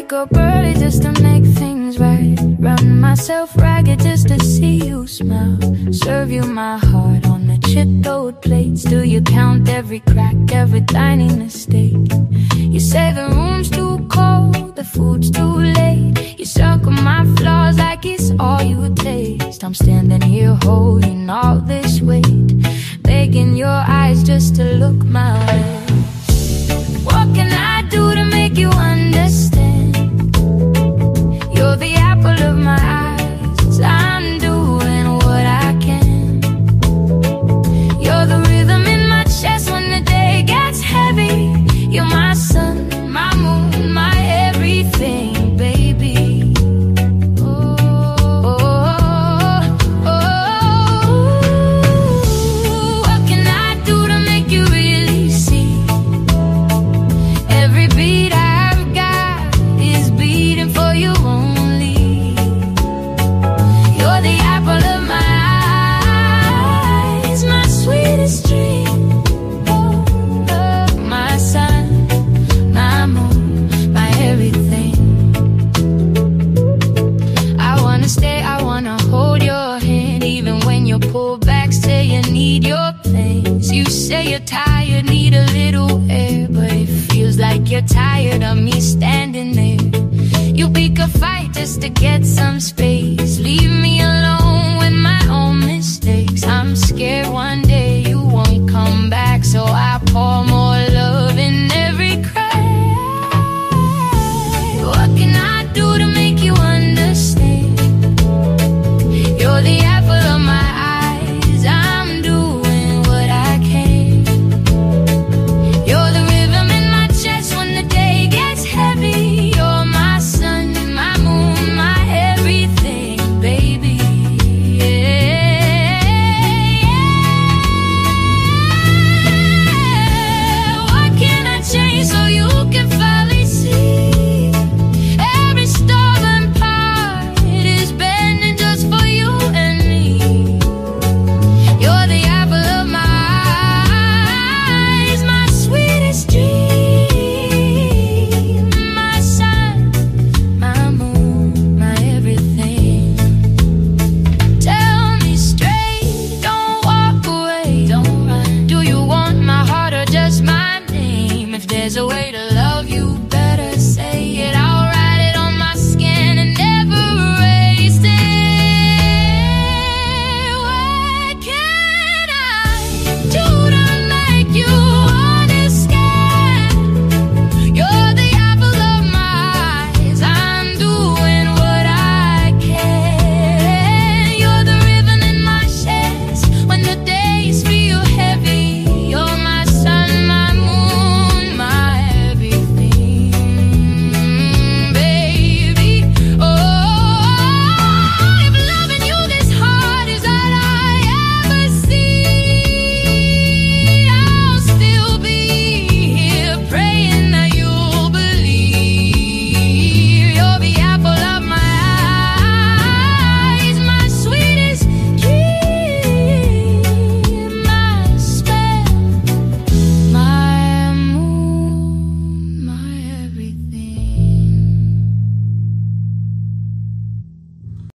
wake up early just to make things right. Run myself ragged just to see you smile. Serve you my heart on the chipped old plates. Do you count every crack, every tiny mistake? You say the room's too cold, the food's too late. You circle my flaws like it's all you taste. I'm standing here holding all this weight, begging your eyes just to look my way. What can I do to make you understand? You're the apple of my eyes. I'm doing what I can. You're the rhythm in my chest when the day gets heavy. You're my sun, my moon, my everything, baby. Oh, oh, oh, oh. What can I do to make you really see? Every beat I've got is beating for you only. You're the apple of my eyes, my sweetest dream. Oh, my sun, my moon, my everything. I wanna stay, I wanna hold your hand, even when you pull back, say you need your place. You say you're tired, need a little air, but it feels like you're tired of me standing there. You pick a fight just to get some space. Leave me alone with my own mistakes. I'm scared one day you won't come back, so I pour more love in every cry. What can I do to